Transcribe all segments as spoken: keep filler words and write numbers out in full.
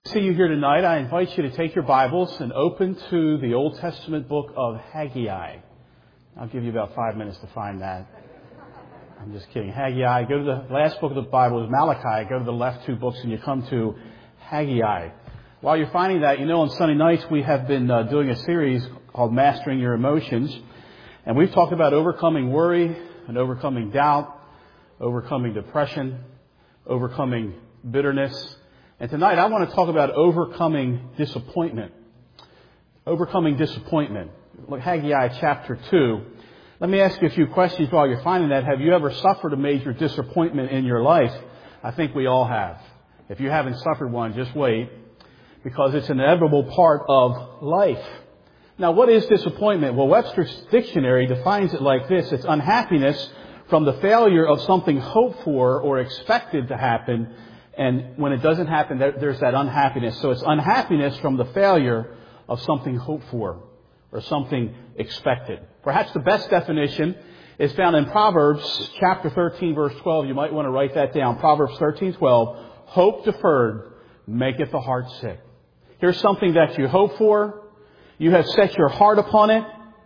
See you here tonight. I invite you to take your Bibles and open to the Old Testament book of Haggai. I'll give you about five minutes to find that. I'm just kidding. Haggai. Go to the last book of the Bible is Malachi. Go to the left two books and you come to Haggai. While you're finding that, you know, on Sunday nights we have been uh, doing a series called Mastering Your Emotions. And we've talked about overcoming worry and overcoming doubt, overcoming depression, overcoming bitterness. And tonight I want to talk about overcoming disappointment. Overcoming disappointment. Look, Haggai chapter two. Let me ask you a few questions while you're finding that. Have you ever suffered a major disappointment in your life? I think we all have. If you haven't suffered one, just wait, because it's an inevitable part of life. Now, what is disappointment? Well, Webster's dictionary defines it like this. It's unhappiness from the failure of something hoped for or expected to happen. And when it doesn't happen, there's that unhappiness. So it's unhappiness from the failure of something hoped for or something expected. Perhaps the best definition is found in Proverbs chapter thirteen, verse twelve. You might want to write that down. Proverbs thirteen, twelve. Hope deferred maketh the heart sick. Here's something that you hope for. You have set your heart upon it.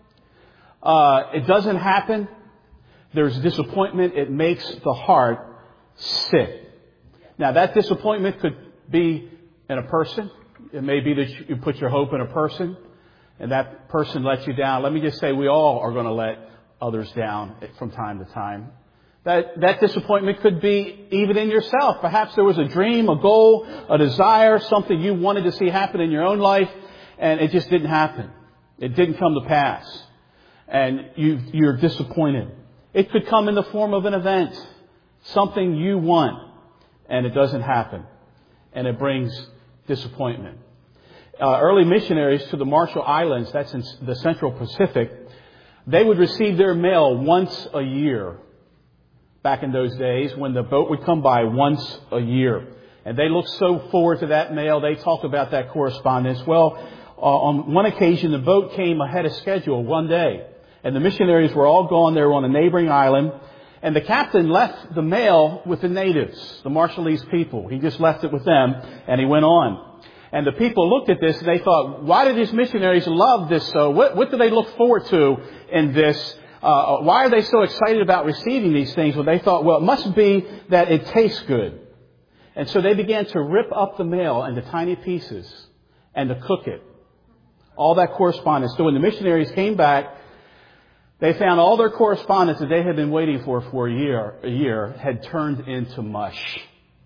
Uh, it doesn't happen. There's disappointment. It makes the heart sick. Now, that disappointment could be in a person. It may be that you put your hope in a person and that person lets you down. Let me just say we all are going to let others down from time to time. That, that disappointment could be even in yourself. Perhaps there was a dream, a goal, a desire, something you wanted to see happen in your own life, and it just didn't happen. It didn't come to pass. And you, you're disappointed. It could come in the form of an event, something you want. And it doesn't happen. And it brings disappointment. Uh, early missionaries to the Marshall Islands, that's in the Central Pacific, they would receive their mail once a year. Back in those days, when the boat would come by once a year. And they looked so forward to that mail. They talked about that correspondence. Well, uh, on one occasion, the boat came ahead of schedule one day. And the missionaries were all gone. They were on a neighboring island. And the captain left the mail with the natives, the Marshallese people. He just left it with them, and he went on. And the people looked at this, and they thought, why do these missionaries love this so? What, what do they look forward to in this? Uh, why are they so excited about receiving these things? Well, they thought, well, it must be that it tastes good. And so they began to rip up the mail into tiny pieces and to cook it. All that correspondence. So when the missionaries came back, they found all their correspondence that they had been waiting for for a year, a year had turned into mush.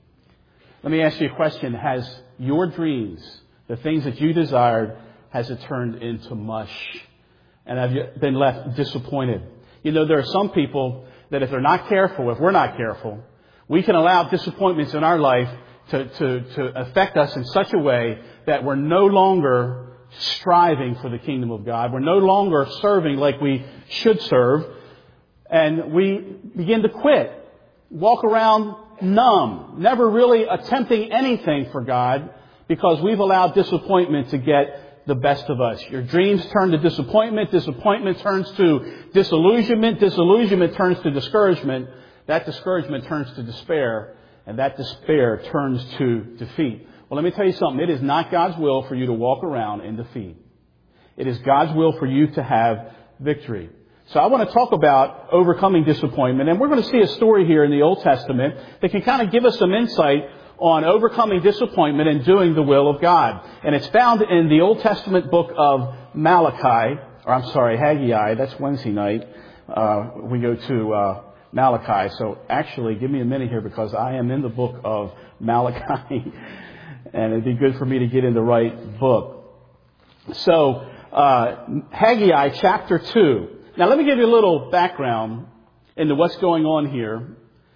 Let me ask you a question. Has your dreams, the things that you desired, has it turned into mush? And have you been left disappointed? You know, there are some people that if they're not careful, if we're not careful, we can allow disappointments in our life to, to, to affect us in such a way that we're no longer striving for the kingdom of God. We're no longer serving like we should serve. And we begin to quit. Walk around numb. Never really attempting anything for God because we've allowed disappointment to get the best of us. Your dreams turn to disappointment. Disappointment turns to disillusionment. Disillusionment turns to discouragement. That discouragement turns to despair. And that despair turns to defeat. Well, let me tell you something. It is not God's will for you to walk around in defeat. It is God's will for you to have victory. So I want to talk about overcoming disappointment. And we're going to see a story here in the Old Testament that can kind of give us some insight on overcoming disappointment and doing the will of God. And it's found in the Old Testament book of Malachi, or I'm sorry, Haggai. That's Wednesday night. Uh, we go to uh, Malachi. So actually, give me a minute here because I am in the book of Malachi. And it'd be good for me to get in the right book. So, uh, Haggai chapter two. Now, let me give you a little background into what's going on here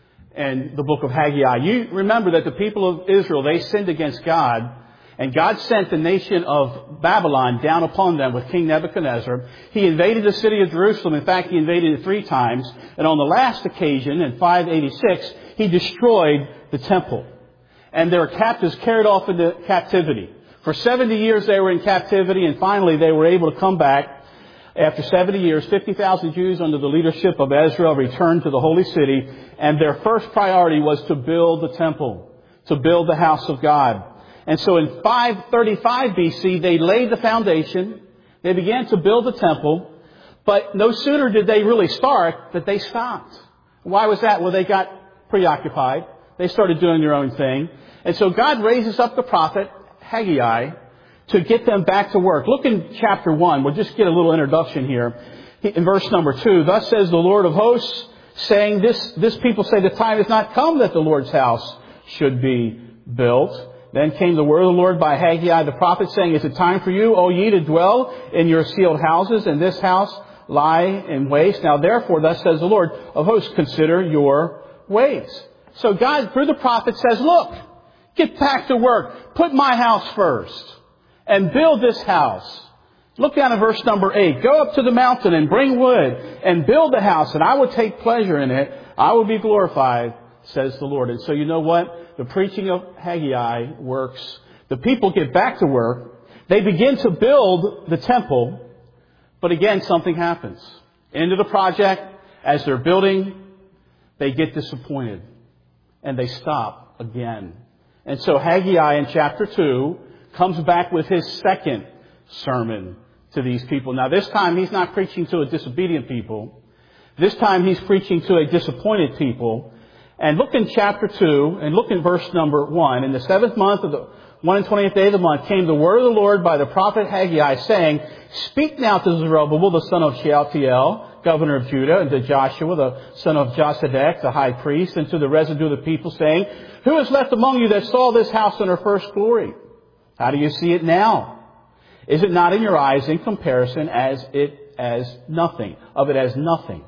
in the book of Haggai. You remember that the people of Israel, they sinned against God. And God sent the nation of Babylon down upon them with King Nebuchadnezzar. He invaded the city of Jerusalem. In fact, he invaded it three times. And on the last occasion, in five eighty-six, he destroyed the temple. And their captives carried off into captivity. For seventy years they were in captivity, and finally they were able to come back. After seventy years, fifty thousand Jews under the leadership of Ezra returned to the holy city, and their first priority was to build the temple, to build the house of God. And so in five thirty-five B C, they laid the foundation. They began to build the temple. But no sooner did they really start that they stopped. Why was that? Well, they got preoccupied. They started doing their own thing. And so God raises up the prophet Haggai to get them back to work. Look in chapter one. We'll just get a little introduction here. In verse number two, thus says the Lord of hosts, saying, this, this people say the time has not come that the Lord's house should be built. Then came the word of the Lord by Haggai the prophet, saying, is it time for you, O ye, to dwell in your sealed houses, and this house lie in waste? Now therefore, thus says the Lord of hosts, consider your ways. So God, through the prophet, says, look, get back to work. Put my house first. And build this house. Look down at verse number eight. Go up to the mountain and bring wood and build the house, and I will take pleasure in it. I will be glorified, says the Lord. And so you know what? The preaching of Haggai works. The people get back to work. They begin to build the temple. But again, something happens. Into the project, as they're building, they get disappointed. And they stop again. And so Haggai in chapter two comes back with his second sermon to these people. Now this time he's not preaching to a disobedient people. This time he's preaching to a disappointed people. And look in chapter two and look in verse number one. In the seventh month of the one and twentieth day of the month came the word of the Lord by the prophet Haggai, saying, speak now to Zerubbabel, the son of Shealtiel, governor of Judah, and to Joshua, the son of Josedek, the high priest, and to the residue of the people, saying, who is left among you that saw this house in her first glory? How do you see it now? Is it not in your eyes in comparison as it as nothing, of it as nothing?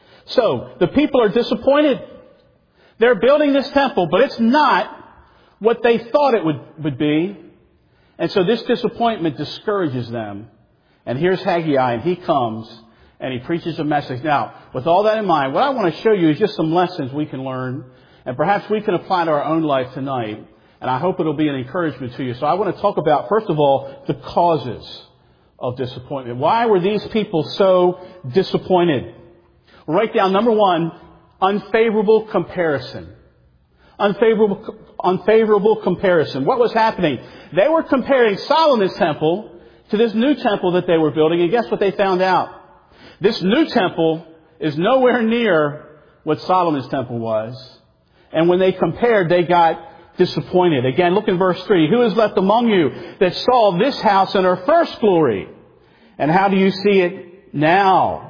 So, the people are disappointed. They're building this temple, but it's not what they thought it would, would be. And so this disappointment discourages them. And here's Haggai, and he comes and he preaches a message. Now, with all that in mind, what I want to show you is just some lessons we can learn, and perhaps we can apply to our own life tonight. And I hope it'll be an encouragement to you. So I want to talk about, first of all, the causes of disappointment. Why were these people so disappointed? Write down, number one, unfavorable comparison. Unfavorable, unfavorable comparison. What was happening? They were comparing Solomon's temple to this new temple that they were building. And guess what they found out? This new temple is nowhere near what Solomon's temple was. And when they compared, they got disappointed. Again, look in verse three. Who is left among you that saw this house in her first glory? And how do you see it now?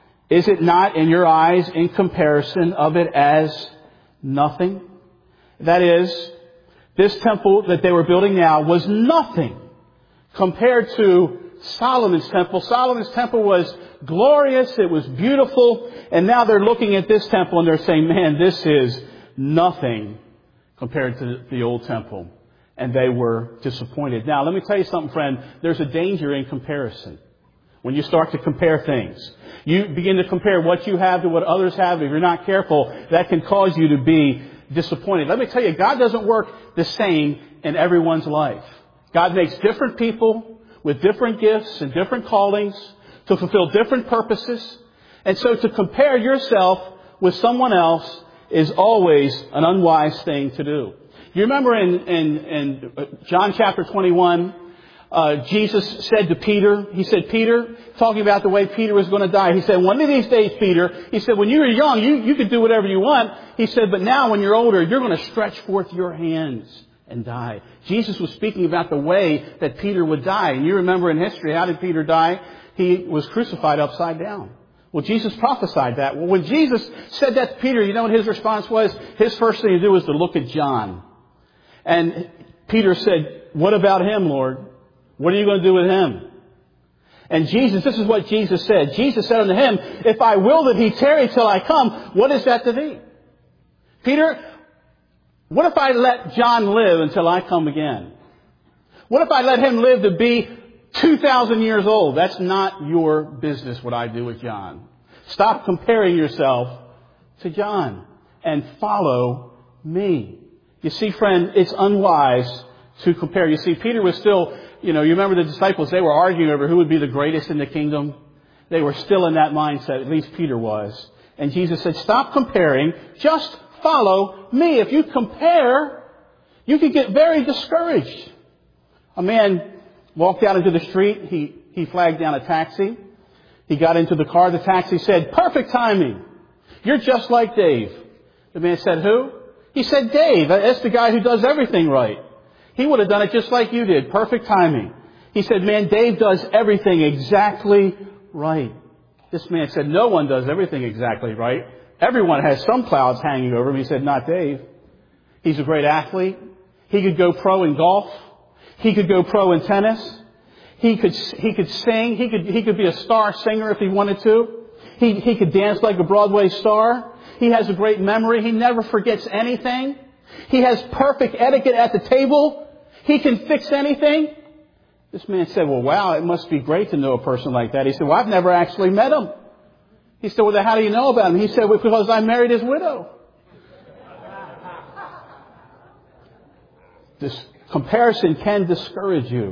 Is it not in your eyes in comparison of it as nothing? That is, this temple that they were building now was nothing compared to Solomon's temple. Solomon's temple was glorious. It was beautiful. And now they're looking at this temple and they're saying, man, this is nothing compared to the old temple. And they were disappointed. Now, let me tell you something, friend. There's a danger in comparison. When you start to compare things, you begin to compare what you have to what others have. If you're not careful, that can cause you to be disappointed. Let me tell you, God doesn't work the same in everyone's life. God makes different people with different gifts and different callings to fulfill different purposes. And so to compare yourself with someone else is always an unwise thing to do. You remember in, in, in John chapter twenty-one, uh, Jesus said to Peter, he said, Peter, talking about the way Peter was going to die, he said, one of these days, Peter, he said, when you were young, you, you could do whatever you want. He said, but now when you're older, you're going to stretch forth your hands and die. Jesus was speaking about the way that Peter would die. And you remember in history, how did Peter die? He was crucified upside down. Well, Jesus prophesied that. Well, when Jesus said that to Peter, you know what his response was? His first thing to do was to look at John. And Peter said, what about him, Lord? What are you going to do with him? And Jesus, this is what Jesus said. Jesus said unto him, if I will that he tarry till I come, what is that to thee? Peter, what if I let John live until I come again? What if I let him live to be two thousand years old? That's not your business what I do with John. Stop comparing yourself to John and follow me. You see, friend, it's unwise to compare. You see, Peter was still, you know, you remember the disciples, they were arguing over who would be the greatest in the kingdom. They were still in that mindset, at least Peter was. And Jesus said, stop comparing, just follow me. If you compare, You could get very discouraged. A man walked out into the street. He, he flagged down a taxi. He got into the car. The taxi said, "Perfect timing. You're just like Dave." The man said, "Who?" He said, "Dave. That's the guy who does everything right. He would have done it just like you did. Perfect timing." He said, "Man, Dave does everything exactly right." This man said, "No one does everything exactly right. Everyone has some clouds hanging over him." He said, "Not Dave. He's a great athlete. He could go pro in golf. He could go pro in tennis. He could, he could sing. He could, he could be a star singer if he wanted to. He, he could dance like a Broadway star. He has a great memory. He never forgets anything. He has perfect etiquette at the table. He can fix anything." This man said, "Well, wow, it must be great to know a person like that." He said, "Well, I've never actually met him." He said, "Well, then how do you know about him?" He said, "Well, because I married his widow." This comparison can discourage you.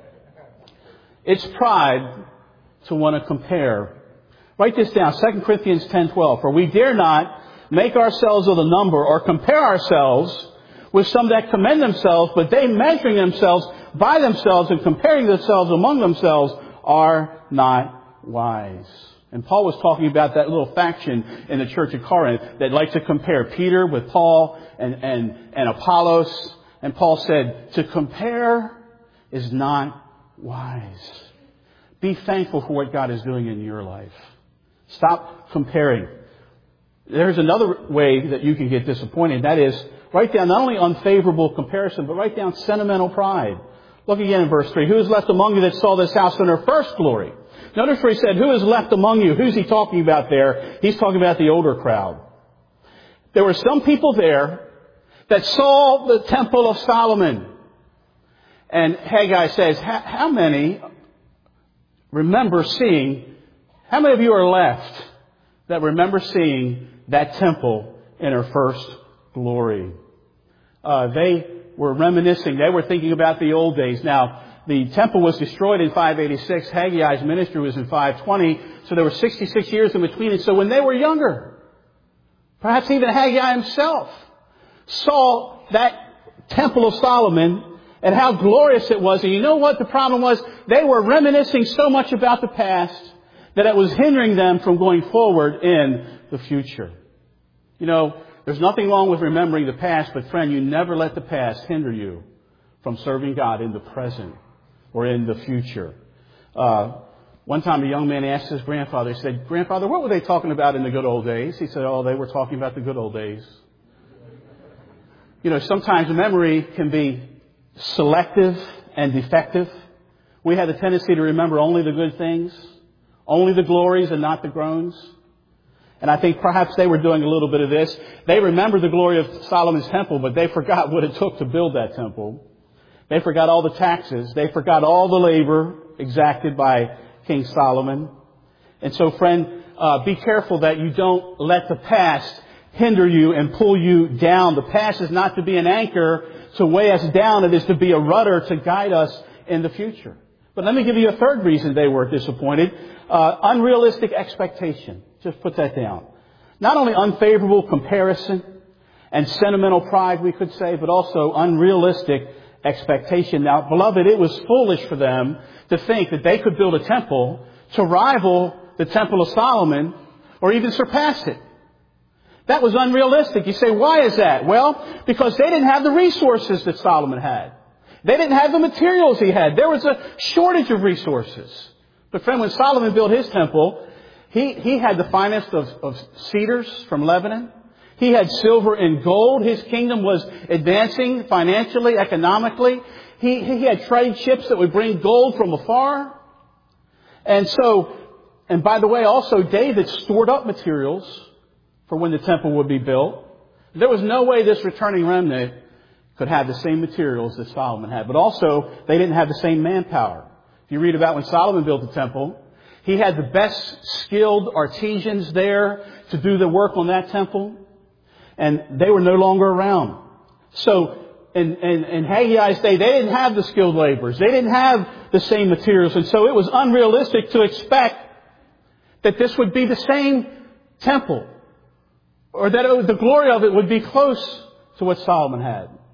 It's pride to want to compare. Write this down, Second Corinthians ten twelve. "For we dare not make ourselves of the number or compare ourselves with some that commend themselves, but they, measuring themselves by themselves and comparing themselves among themselves, are not wise." And Paul was talking about that little faction in the church of Corinth that liked to compare Peter with Paul and, and, and Apollos. And Paul said, to compare is not wise. Be thankful for what God is doing in your life. Stop comparing. There's another way that you can get disappointed. That is, write down not only unfavorable comparison, but write down sentimental pride. Look again in verse three. "Who is left among you that saw this house in her first glory?" Notice where he said, "Who is left among you?" Who's he talking about there? He's talking about the older crowd. There were some people there that saw the Temple of Solomon. And Haggai says, how many remember seeing, how many of you are left that remember seeing that temple in her first glory? Uh, they were reminiscing. They were thinking about the old days. Now, the temple was destroyed in five eighty-six. Haggai's ministry was in five twenty. So there were sixty-six years in between. And so when they were younger, perhaps even Haggai himself saw that Temple of Solomon and how glorious it was. And you know what the problem was? They were reminiscing so much about the past that it was hindering them from going forward in the future. You know, there's nothing wrong with remembering the past, but friend, you never let the past hinder you from serving God in the present or in the future. Uh, one time a young man asked his grandfather, he said, "Grandfather, what were they talking about in the good old days?" He said, "Oh, they were talking about the good old days." You know, sometimes memory can be selective and defective. We have a tendency to remember only the good things, only the glories and not the groans. And I think perhaps they were doing a little bit of this. They remembered the glory of Solomon's temple, but they forgot what it took to build that temple. They forgot all the taxes. They forgot all the labor exacted by King Solomon. And so, friend, uh, be careful that you don't let the past hinder you and pull you down. The past is not to be an anchor to weigh us down. It is to be a rudder to guide us in the future. But let me give you a third reason they were disappointed. Uh, unrealistic expectation. Just put that down. Not only unfavorable comparison and sentimental pride, we could say, but also unrealistic expectation. Now, beloved, it was foolish for them to think that they could build a temple to rival the Temple of Solomon or even surpass it. That was unrealistic. You say, why is that? Well, because they didn't have the resources that Solomon had. They didn't have the materials he had. There was a shortage of resources. But friend, when Solomon built his temple, he, he had the finest of, of cedars from Lebanon. He had silver and gold. His kingdom was advancing financially, economically. He, he had trade ships that would bring gold from afar. And so, and by the way, also David stored up materials for when the temple would be built. There was no way this returning remnant could have the same materials that Solomon had. But also, they didn't have the same manpower. If you read about when Solomon built the temple, he had the best skilled artisans there to do the work on that temple. And they were no longer around. So, in, in, in Haggai's day, they didn't have the skilled laborers. They didn't have the same materials. And so it was unrealistic to expect that this would be the same temple, or that it was, the glory of it would be close to what Solomon had.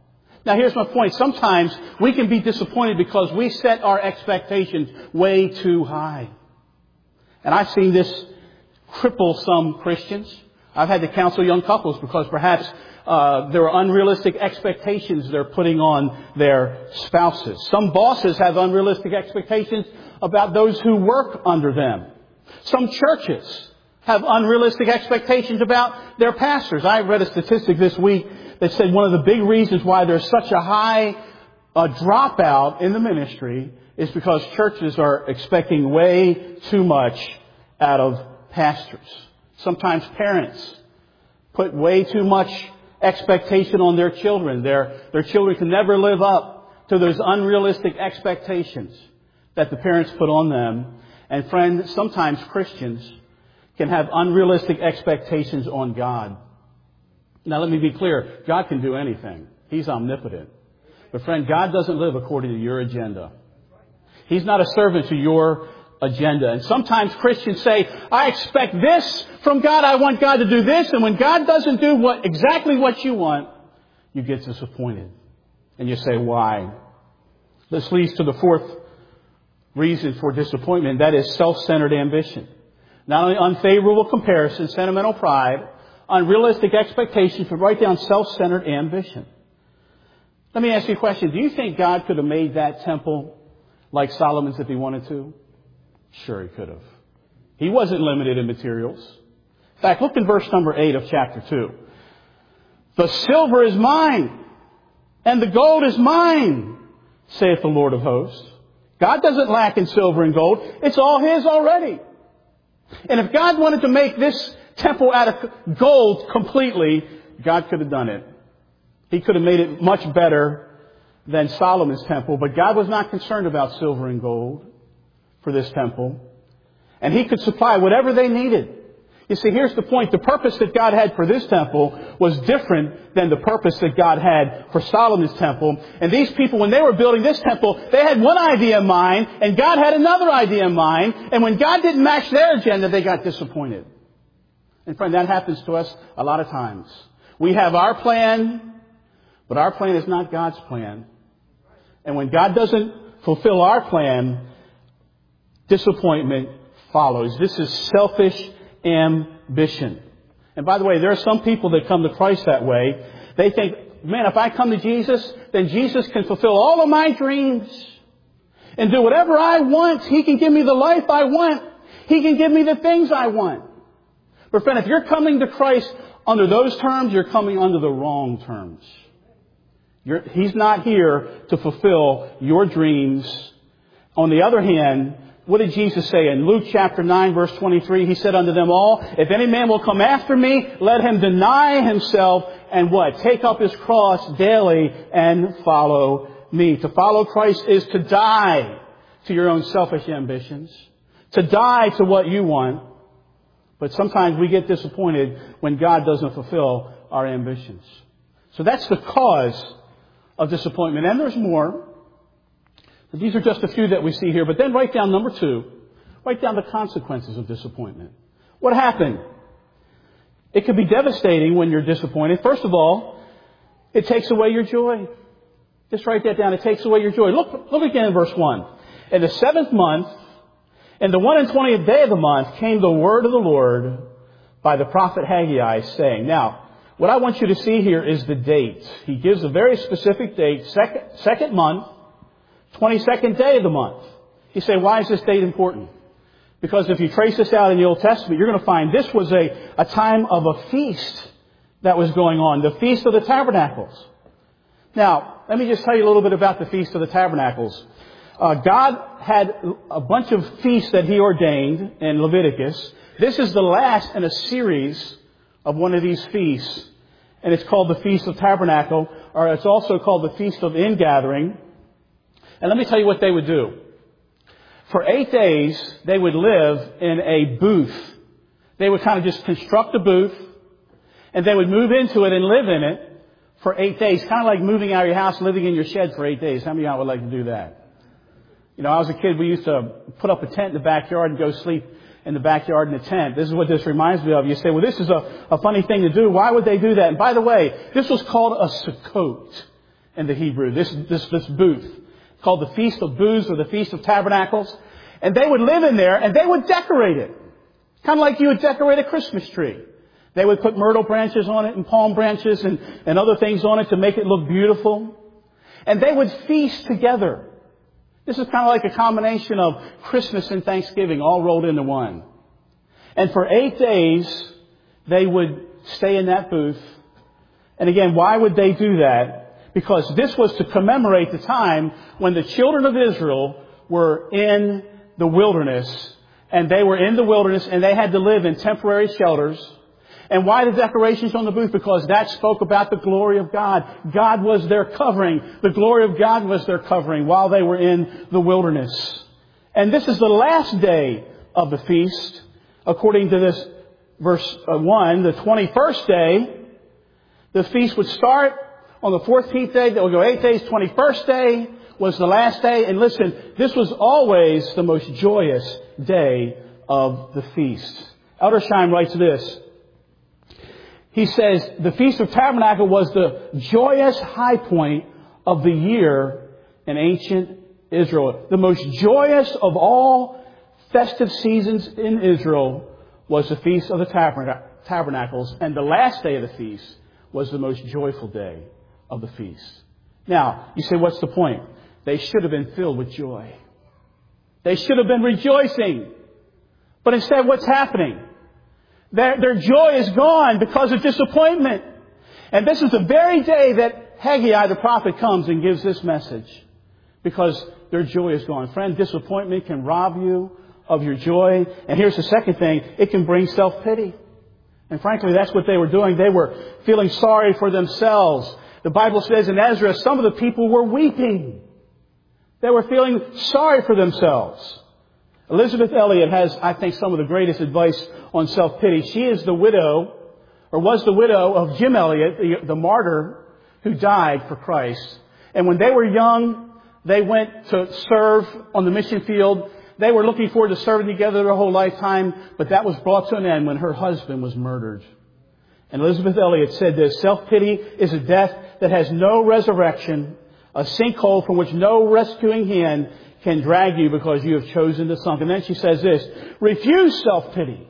Now here's my point. Sometimes we can be disappointed because we set our expectations way too high. And I've seen this cripple some Christians. I've had to counsel young couples because perhaps uh, there are unrealistic expectations they're putting on their spouses. Some bosses have unrealistic expectations about those who work under them. Some churches have unrealistic expectations about their pastors. I read a statistic this week that said one of the big reasons why there's such a high uh, dropout in the ministry is because churches are expecting way too much out of pastors. Sometimes parents put way too much expectation on their children. Their, their children can never live up to those unrealistic expectations that the parents put on them. And friend, sometimes Christians can have unrealistic expectations on God. Now let me be clear. God can do anything. He's omnipotent. But friend, God doesn't live according to your agenda. He's not a servant to your agenda. And sometimes Christians say, I expect this from God. I want God to do this. And when God doesn't do what exactly what you want, you get disappointed. And you say, why? This leads to the fourth reason for disappointment. That is self-centered ambition. Not only unfavorable comparison, sentimental pride, unrealistic expectations, but right down self-centered ambition. Let me ask you a question. Do you think God could have made that temple like Solomon's if he wanted to? Sure, he could have. He wasn't limited in materials. In fact, look in verse number eight of chapter two. The silver is mine, and the gold is mine, saith the Lord of hosts. God doesn't lack in silver and gold. It's all His already. And if God wanted to make this temple out of gold completely, God could have done it. He could have made it much better than Solomon's temple, but God was not concerned about silver and gold for this temple. And He could supply whatever they needed. You see, here's the point. The purpose that God had for this temple was different than the purpose that God had for Solomon's temple. And these people, when they were building this temple, they had one idea in mind, and God had another idea in mind. And when God didn't match their agenda, they got disappointed. And friend, that happens to us a lot of times. We have our plan, but our plan is not God's plan. And when God doesn't fulfill our plan, disappointment follows. This is selfish ambition. And by the way, there are some people that come to Christ that way. They think, man, if I come to Jesus, then Jesus can fulfill all of my dreams and do whatever I want. He can give me the life I want. He can give me the things I want. But friend, if you're coming to Christ under those terms, you're coming under the wrong terms. You're, he's not here to fulfill your dreams. On the other hand, what did Jesus say in Luke chapter nine, verse twenty-three? He said unto them all, if any man will come after me, let him deny himself and what? Take up his cross daily and follow me. To follow Christ is to die to your own selfish ambitions, to die to what you want. But sometimes we get disappointed when God doesn't fulfill our ambitions. So that's the cause of disappointment. And there's more. These are just a few that we see here. But then write down number two. Write down the consequences of disappointment. What happened? It can be devastating when you're disappointed. First of all, it takes away your joy. Just write that down. It takes away your joy. Look, look again in verse one. In the seventh month, in the one and twentieth day of the month, came the word of the Lord by the prophet Haggai, saying. Now, what I want you to see here is the date. He gives a very specific date, second, second month, twenty-second day of the month. You say, why is this date important? Because if you trace this out in the Old Testament, you're going to find this was a, a time of a feast that was going on, the Feast of the Tabernacles. Now, let me just tell you a little bit about the Feast of the Tabernacles. Uh, God had a bunch of feasts that He ordained in Leviticus. This is the last in a series of one of these feasts. And it's called the Feast of Tabernacle, or it's also called the Feast of Ingathering. And let me tell you what they would do. For eight days, they would live in a booth. They would kind of just construct a booth, and they would move into it and live in it for eight days. Kind of like moving out of your house, living in your shed for eight days. How many of y'all would like to do that? You know, I was a kid, we used to put up a tent in the backyard and go sleep in the backyard in a tent. This is what this reminds me of. You say, well, this is a, a funny thing to do. Why would they do that? And by the way, this was called a Sukkot. in the Hebrew, this, this, this booth called the Feast of Booths or the Feast of Tabernacles. And they would live in there and they would decorate it. Kind of like you would decorate a Christmas tree. They would put myrtle branches on it and palm branches and, and other things on it to make it look beautiful. And they would feast together. This is kind of like a combination of Christmas and Thanksgiving all rolled into one. And for eight days, they would stay in that booth. And again, why would they do that? Because this was to commemorate the time when the children of Israel were in the wilderness. And they were in the wilderness and they had to live in temporary shelters. And why the decorations on the booth? Because that spoke about the glory of God. God was their covering. The glory of God was their covering while they were in the wilderness. And this is the last day of the feast. According to this verse one, the twenty-first day, the feast would start on the fourteenth day. That would go eight days. twenty-first day was the last day. And listen, this was always the most joyous day of the feast. Eldersheim writes this. He says, the Feast of Tabernacle was the joyous high point of the year in ancient Israel. The most joyous of all festive seasons in Israel was the Feast of the Tabernacles. And the last day of the feast was the most joyful day of the feast. Now, you say, what's the point? They should have been filled with joy. They should have been rejoicing. But instead, what's happening? Their, their joy is gone because of disappointment. And this is the very day that Haggai the prophet comes and gives this message. Because their joy is gone. Friend, disappointment can rob you of your joy. And here's the second thing. It can bring self-pity. And frankly, that's what they were doing. They were feeling sorry for themselves. The Bible says in Ezra, some of the people were weeping. They were feeling sorry for themselves. Elisabeth Elliot has, I think, some of the greatest advice on self-pity. She is the widow, or was the widow of Jim Elliot, the, the martyr who died for Christ. And when they were young, they went to serve on the mission field. They were looking forward to serving together their whole lifetime, but that was brought to an end when her husband was murdered. And Elisabeth Elliot said this, self-pity is a death that has no resurrection, a sinkhole from which no rescuing hand can drag you because you have chosen to sink. And then she says this, refuse self-pity.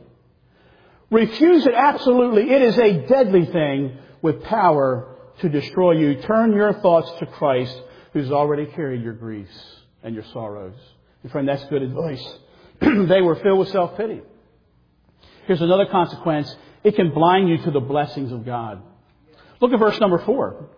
Refuse it absolutely. It is a deadly thing with power to destroy you. Turn your thoughts to Christ, who's already carried your griefs and your sorrows. And friend, that's good advice. They were filled with self-pity. Here's another consequence. It can blind you to the blessings of God. Look at verse number four.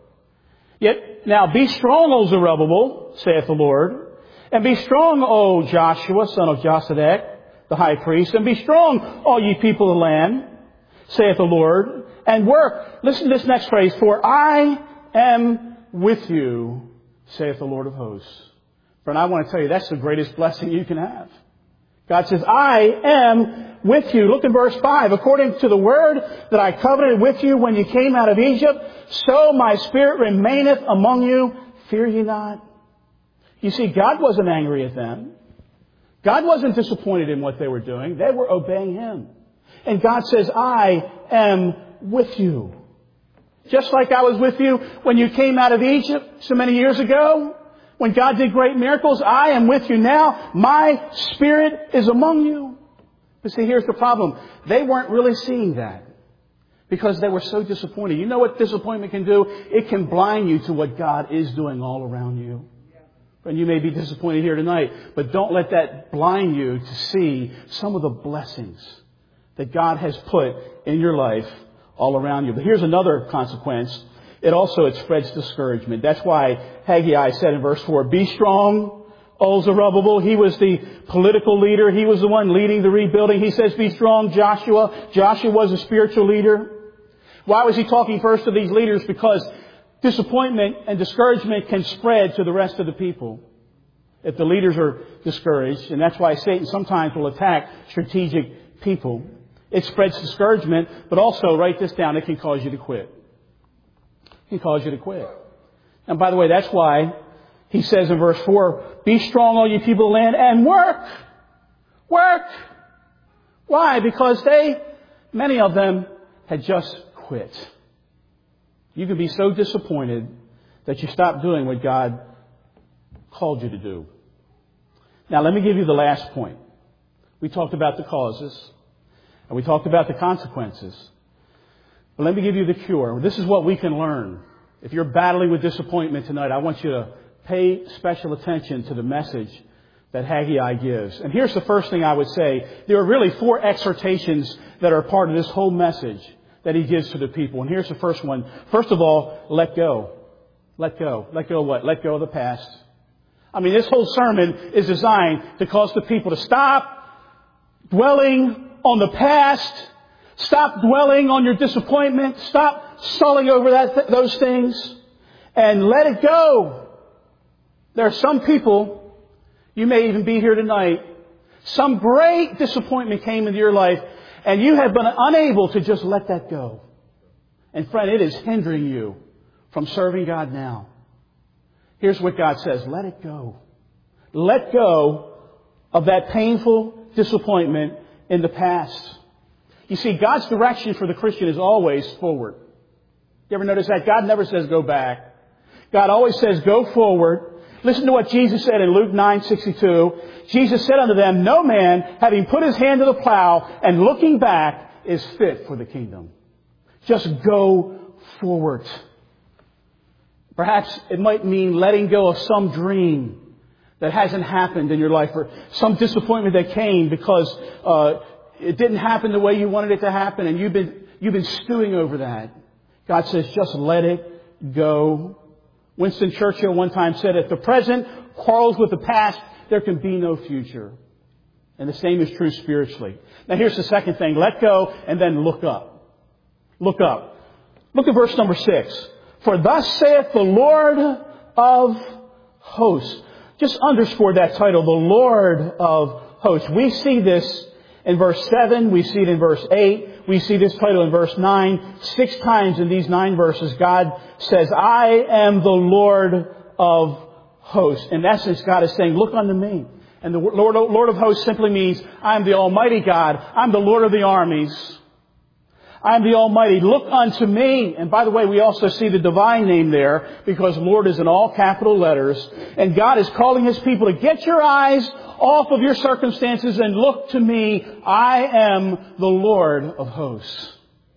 Yet now be strong, O Zerubbabel, saith the Lord, and be strong, O Joshua, son of Josedek, the high priest, and be strong, all ye people of the land, saith the Lord, and work. Listen to this next phrase, for I am with you, saith the Lord of hosts. Friend, I want to tell you, that's the greatest blessing you can have. God says, I am with you. Look at verse five. According to the word that I covenanted with you when you came out of Egypt, so my spirit remaineth among you. Fear ye not. You see, God wasn't angry at them. God wasn't disappointed in what they were doing. They were obeying Him. And God says, I am with you. Just like I was with you when you came out of Egypt so many years ago. When God did great miracles, I am with you now. My spirit is among you. But see, here's the problem. They weren't really seeing that because they were so disappointed. You know what disappointment can do? It can blind you to what God is doing all around you. And you may be disappointed here tonight, but don't let that blind you to see some of the blessings that God has put in your life all around you. But here's another consequence. It also, it spreads discouragement. That's why Haggai said in verse four, be strong, O Zerubbabel. He was the political leader. He was the one leading the rebuilding. He says, be strong, Joshua. Joshua was a spiritual leader. Why was he talking first to these leaders? Because disappointment and discouragement can spread to the rest of the people if the leaders are discouraged. And that's why Satan sometimes will attack strategic people. It spreads discouragement, but also, write this down, it can cause you to quit. He calls you to quit. And by the way, that's why he says in verse four, be strong, all you people of the land, and work. Work. Why? Because they, many of them, had just quit. You can be so disappointed that you stop doing what God called you to do. Now, let me give you the last point. We talked about the causes, and we talked about the consequences. But let me give you the cure. This is what we can learn. If you're battling with disappointment tonight, I want you to pay special attention to the message that Haggai gives. And here's the first thing I would say. There are really four exhortations that are part of this whole message that he gives to the people. And here's the first one. First of all, let go. Let go. Let go of what? Let go of the past. I mean, this whole sermon is designed to cause the people to stop dwelling on the past. Stop dwelling on your disappointment. Stop sulling over that, those things. And let it go. There are some people, you may even be here tonight, some great disappointment came into your life, and you have been unable to just let that go. And friend, it is hindering you from serving God now. Here's what God says. Let it go. Let go of that painful disappointment in the past. You see, God's direction for the Christian is always forward. You ever notice that? God never says go back. God always says go forward. Listen to what Jesus said in Luke nine sixty-two. Jesus said unto them, no man, having put his hand to the plow and looking back, is fit for the kingdom. Just go forward. Perhaps it might mean letting go of some dream that hasn't happened in your life, or some disappointment that came because uh, it didn't happen the way you wanted it to happen, and you've been you've been stewing over that. God says, just let it go. Winston Churchill one time said, if the present quarrels with the past, there can be no future. And the same is true spiritually. Now here's the second thing. Let go and then look up. Look up. Look at verse number six. For thus saith the Lord of hosts. Just underscore that title, the Lord of hosts. We see this in verse seven. We see it in verse eight. We see this title in verse nine. Six times in these nine verses, God says, I am the Lord of hosts. In essence, God is saying, look unto me. And the Lord, Lord of hosts simply means, I'm the Almighty God. I'm the Lord of the armies. I'm the Almighty. Look unto me. And by the way, we also see the divine name there because Lord is in all capital letters. And God is calling His people to get your eyes off of your circumstances and look to me. I am the Lord of hosts.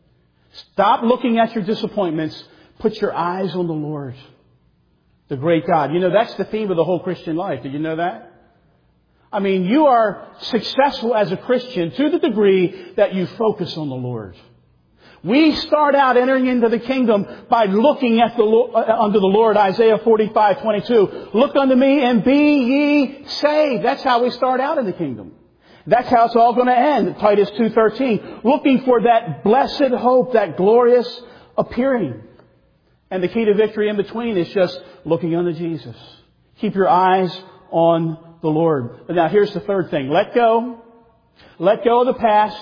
Stop looking at your disappointments. Put your eyes on the Lord, the great God. You know, that's the theme of the whole Christian life. Did you know that? I mean, you are successful as a Christian to the degree that you focus on the Lord. We start out entering into the kingdom by looking at the unto the Lord. Isaiah forty-five twenty-two. Look unto me and be ye saved. That's how we start out in the kingdom. That's how it's all going to end. Titus two thirteen. Looking for that blessed hope, that glorious appearing. And the key to victory in between is just looking unto Jesus. Keep your eyes on the Lord. But now here's the third thing. Let go. Let go of the past.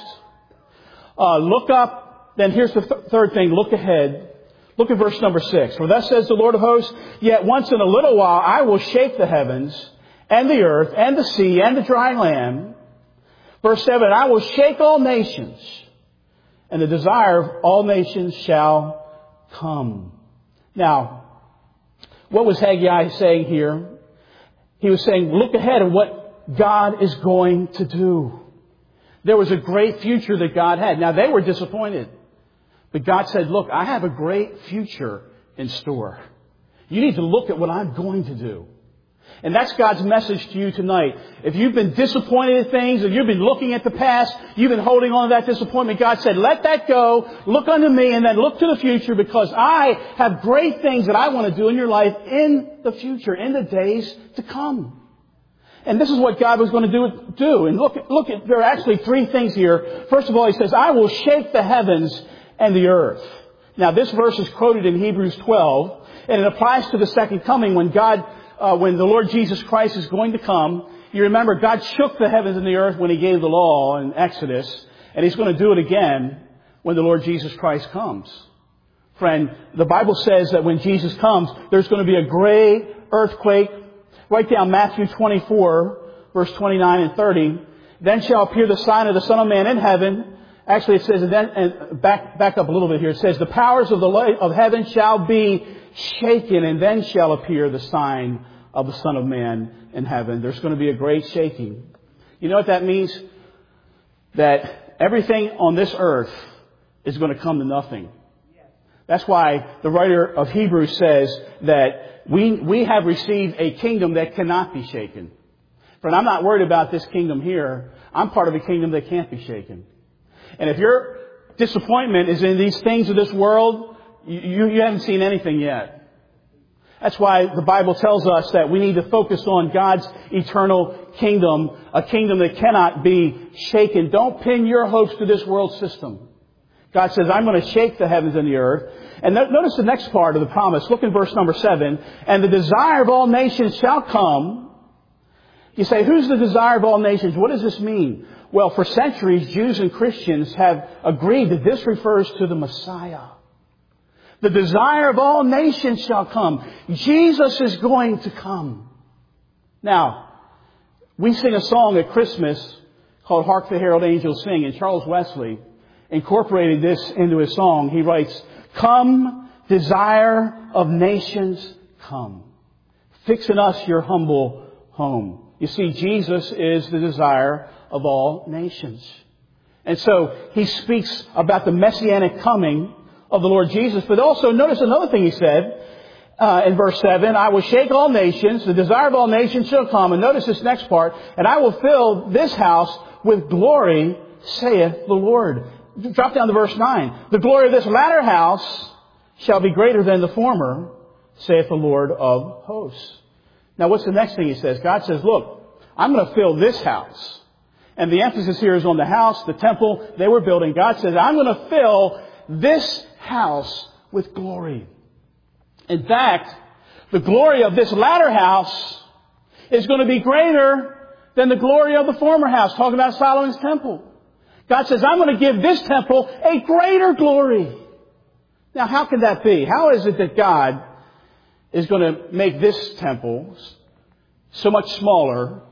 Uh, look up. Then here's the th- third thing. Look ahead. Look at verse number six. For thus says the Lord of hosts, yet once in a little while I will shake the heavens and the earth and the sea and the dry land. Verse seven, I will shake all nations, and the desire of all nations shall come. Now, what was Haggai saying here? He was saying, look ahead at what God is going to do. There was a great future that God had. Now, they were disappointed. But God said, look, I have a great future in store. You need to look at what I'm going to do. And that's God's message to you tonight. If you've been disappointed in things, and you've been looking at the past, you've been holding on to that disappointment, God said, let that go, look unto me, and then look to the future, because I have great things that I want to do in your life in the future, in the days to come. And this is what God was going to do. do. And look, look at, there are actually three things here. First of all, He says, I will shake the heavens and the earth. Now, this verse is quoted in Hebrews twelve, and it applies to the second coming when God, uh, when the Lord Jesus Christ is going to come. You remember, God shook the heavens and the earth when He gave the law in Exodus, and He's going to do it again when the Lord Jesus Christ comes. Friend, the Bible says that when Jesus comes, there's going to be a great earthquake. Write down Matthew twenty-four, verse twenty-nine and thirty. Then shall appear the sign of the Son of Man in heaven. Actually, it says, and then, and back, back up a little bit here. It says, the powers of the light of heaven shall be shaken, and then shall appear the sign of the Son of Man in heaven. There's going to be a great shaking. You know what that means? That everything on this earth is going to come to nothing. That's why the writer of Hebrews says that we, we have received a kingdom that cannot be shaken. Friend, I'm not worried about this kingdom here. I'm part of a kingdom that can't be shaken. And if your disappointment is in these things of this world, you, you haven't seen anything yet. That's why the Bible tells us that we need to focus on God's eternal kingdom, a kingdom that cannot be shaken. Don't pin your hopes to this world system. God says, I'm going to shake the heavens and the earth. And notice the next part of the promise. Look in verse number seven. And the desire of all nations shall come. You say, who's the desire of all nations? What does this mean? Well, for centuries, Jews and Christians have agreed that this refers to the Messiah. The desire of all nations shall come. Jesus is going to come. Now, we sing a song at Christmas called Hark the Herald Angels Sing. And Charles Wesley incorporated this into his song. He writes, come, desire of nations, come. Fix in us your humble home. You see, Jesus is the desire of all nations. And so he speaks about the messianic coming of the Lord Jesus. But also notice another thing he said uh, in verse seven. I will shake all nations. The desire of all nations shall come. And notice this next part. And I will fill this house with glory, saith the Lord. Drop down to verse nine. The glory of this latter house shall be greater than the former, saith the Lord of hosts. Now what's the next thing he says? God says, look, I'm going to fill this house. And the emphasis here is on the house, the temple they were building. God says, I'm going to fill this house with glory. In fact, the glory of this latter house is going to be greater than the glory of the former house. Talking about Solomon's temple. God says, I'm going to give this temple a greater glory. Now, how can that be? How is it that God is going to make this temple so much smaller,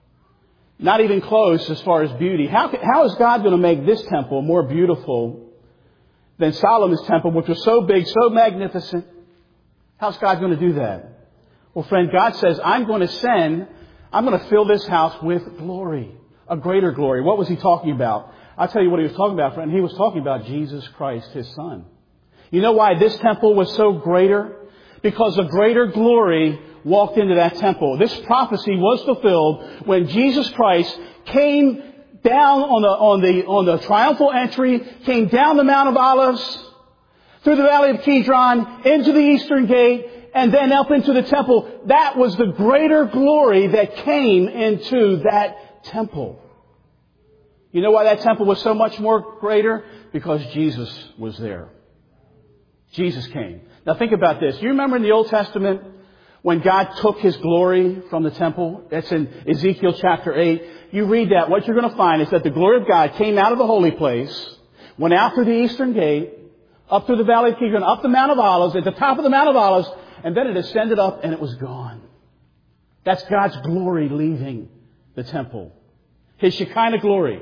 not even close as far as beauty? How, how is God going to make this temple more beautiful than Solomon's temple, which was so big, so magnificent? How's God going to do that? Well, friend, God says, I'm going to send, I'm going to fill this house with glory, a greater glory. What was he talking about? I'll tell you what he was talking about, friend. He was talking about Jesus Christ, his Son. You know why this temple was so greater? Because a greater glory walked into that temple. This prophecy was fulfilled when Jesus Christ came down on the, on the, on the triumphal entry, came down the Mount of Olives, through the Valley of Kidron, into the Eastern Gate, and then up into the temple. That was the greater glory that came into that temple. You know why that temple was so much more greater? Because Jesus was there. Jesus came. Now think about this. You remember in the Old Testament when God took His glory from the temple? That's in Ezekiel chapter eight. You read that. What you're going to find is that the glory of God came out of the holy place, went out through the Eastern Gate, up through the Valley of Kidron, up the Mount of Olives, at the top of the Mount of Olives, and then it ascended up and it was gone. That's God's glory leaving the temple. His Shekinah glory.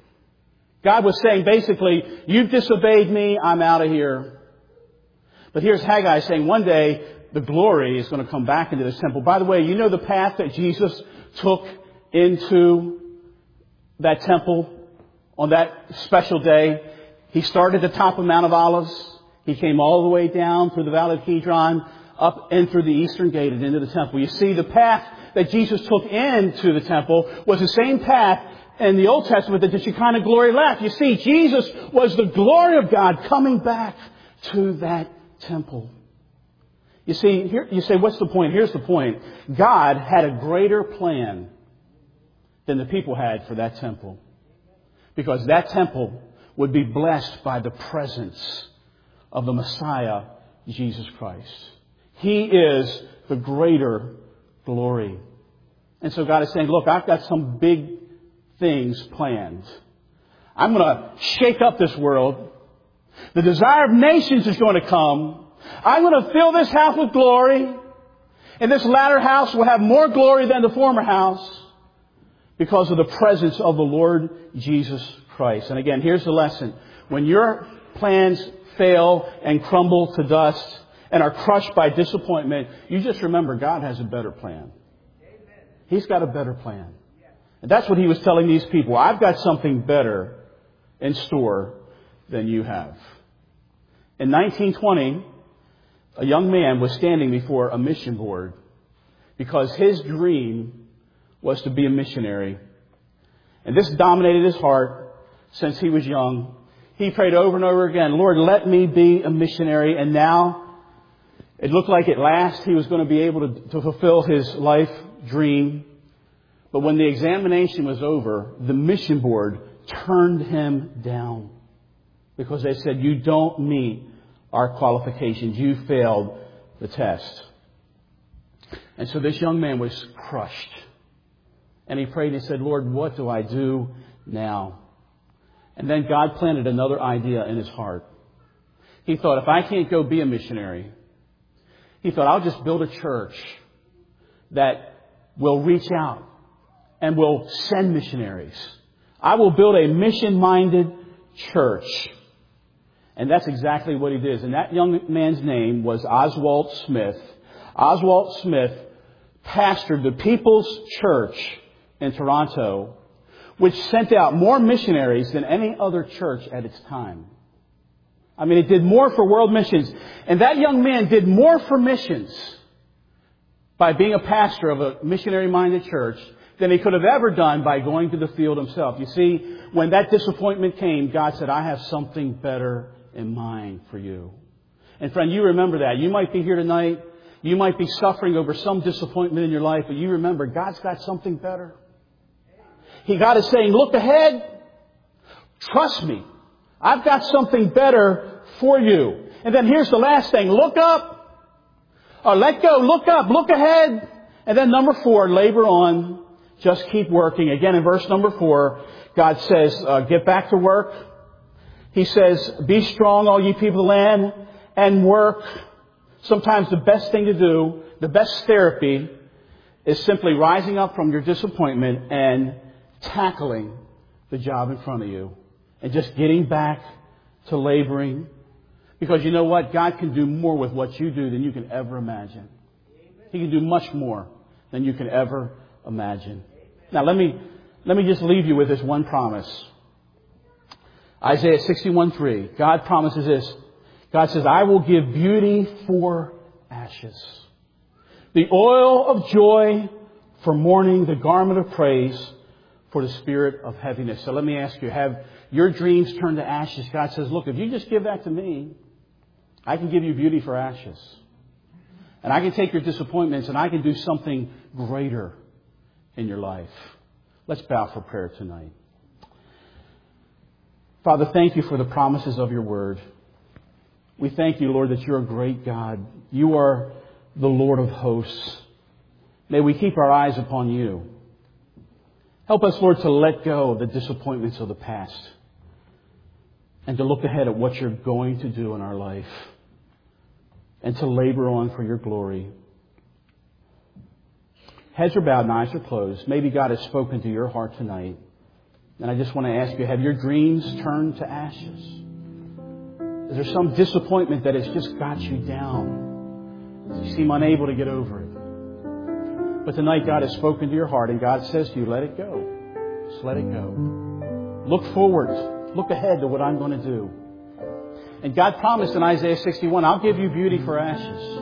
God was saying basically, you've disobeyed me, I'm out of here. But here's Haggai saying one day the glory is going to come back into this temple. By the way, you know the path that Jesus took into that temple on that special day? He started at the top of Mount of Olives. He came all the way down through the Valley of Kidron, up and through the Eastern Gate and into the temple. You see, the path that Jesus took into the temple was the same path in the Old Testament that the Shekinah glory left. You see, Jesus was the glory of God coming back to that temple. You see, here, you say, what's the point? Here's the point. God had a greater plan than the people had for that temple. Because that temple would be blessed by the presence of the Messiah, Jesus Christ. He is the greater glory. And so God is saying, look, I've got some big things planned. I'm going to shake up this world. The desire of nations is going to come. I'm going to fill this house with glory. And this latter house will have more glory than the former house because of the presence of the Lord Jesus Christ. And again, here's the lesson. When your plans fail and crumble to dust and are crushed by disappointment, you just remember God has a better plan. He's got a better plan. And that's what he was telling these people. I've got something better in store than you have. In nineteen twenty, a young man was standing before a mission board because his dream was to be a missionary. And this dominated his heart since he was young. He prayed over and over again, Lord, let me be a missionary. And now it looked like at last he was going to be able to, to fulfill his life dream. But when the examination was over, the mission board turned him down because they said, you don't meet our qualifications. You failed the test. And so this young man was crushed. And he prayed and said, Lord, what do I do now? And then God planted another idea in his heart. He thought, if I can't go be a missionary, he thought, I'll just build a church that will reach out and will send missionaries. I will build a mission-minded church. And that's exactly what he did. And that young man's name was Oswald Smith. Oswald Smith pastored the People's Church in Toronto, which sent out more missionaries than any other church at its time. I mean, it did more for world missions. And that young man did more for missions by being a pastor of a missionary-minded church than he could have ever done by going to the field himself. You see, when that disappointment came, God said, I have something better in mind for you. And friend, you remember that. You might be here tonight. You might be suffering over some disappointment in your life, but you remember God's got something better. He God is saying, look ahead. Trust me. I've got something better for you. And then here's the last thing. Look up. Or let go. Look up. Look ahead. And then number four, labor on. Just keep working. Again, in verse number four, God says, uh, get back to work. He says, be strong, all ye people of the land, and work. Sometimes the best thing to do, the best therapy, is simply rising up from your disappointment and tackling the job in front of you. And just getting back to laboring. Because you know what? God can do more with what you do than you can ever imagine. He can do much more than you can ever imagine. Now let me let me just leave you with this one promise. Isaiah sixty-one three. God promises this. God says, I will give beauty for ashes. The oil of joy for mourning, the garment of praise for the spirit of heaviness. So let me ask you, have your dreams turned to ashes? God says, look, if you just give that to me, I can give you beauty for ashes. And I can take your disappointments and I can do something greater in your life. Let's bow for prayer tonight. Father, thank you for the promises of your word. We thank you, Lord, that you're a great God. You are the Lord of hosts. May we keep our eyes upon you. Help us, Lord, to let go of the disappointments of the past and to look ahead at what you're going to do in our life and to labor on for your glory. Heads are bowed and eyes are closed. Maybe God has spoken to your heart tonight. And I just want to ask you, have your dreams turned to ashes? Is there some disappointment that has just got you down? You seem unable to get over it. But tonight God has spoken to your heart and God says to you, let it go. Just let it go. Look forward. Look ahead to what I'm going to do. And God promised in Isaiah sixty-one, I'll give you beauty for ashes.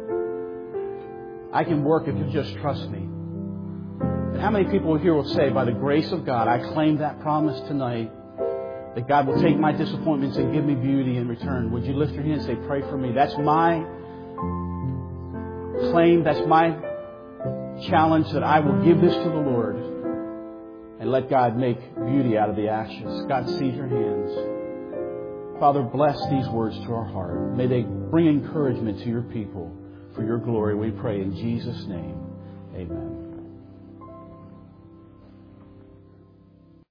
I can work if you just trust me. And how many people here will say, by the grace of God, I claim that promise tonight, that God will take my disappointments and give me beauty in return? Would you lift your hand and say, pray for me? That's my claim. That's my challenge, that I will give this to the Lord and let God make beauty out of the ashes. God sees your hands. Father, bless these words to our heart. May they bring encouragement to your people. For your glory, we pray in Jesus' name. Amen.